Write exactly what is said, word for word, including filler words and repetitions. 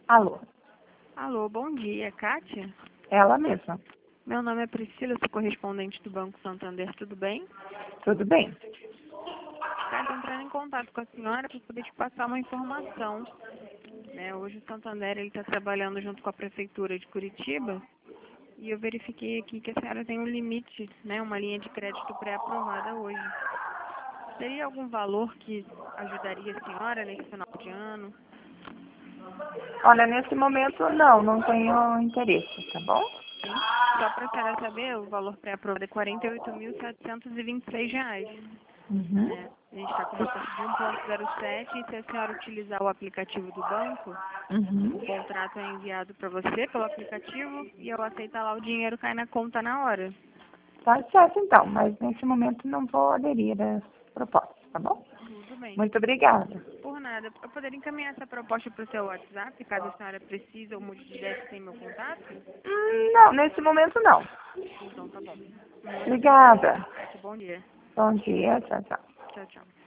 Alô, Alô, bom dia, Kátia? ela mesma. Meu nome é Priscila, sou correspondente do Banco Santander, tudo bem? Tudo bem? Kátia, entrando em contato com a senhora para poder te passar uma informação. Né, hoje o Santander está trabalhando junto com a Prefeitura de Curitiba e eu verifiquei aqui que a senhora tem um limite, né, uma linha de crédito pré-aprovada hoje. Teria algum valor que ajudaria a senhora nesse final de ano? Olha, nesse momento não, não tenho interesse, tá bom? Sim. Só para a senhora saber, o valor pré-aprovado é quarenta e oito mil setecentos e vinte e seis reais. Uhum. Né? A gente está com uma taxa de um vírgula zero sete e se a senhora utilizar o aplicativo do banco, Uhum. o contrato é enviado para você pelo aplicativo e ao aceitar lá o dinheiro cai na conta na hora. Tá certo então, mas nesse momento não vou aderir às propostas, tá bom? Tudo bem. Muito obrigada. Por nada. Eu poderia encaminhar essa proposta para o seu WhatsApp, caso a senhora precise ou mude de ideia, se tem meu contato? Hum, não, nesse momento não. Então tá bom. Muito obrigada, Obrigada. Kátia. Bom dia. Bom dia, tchau, tchau. Tchau, tchau.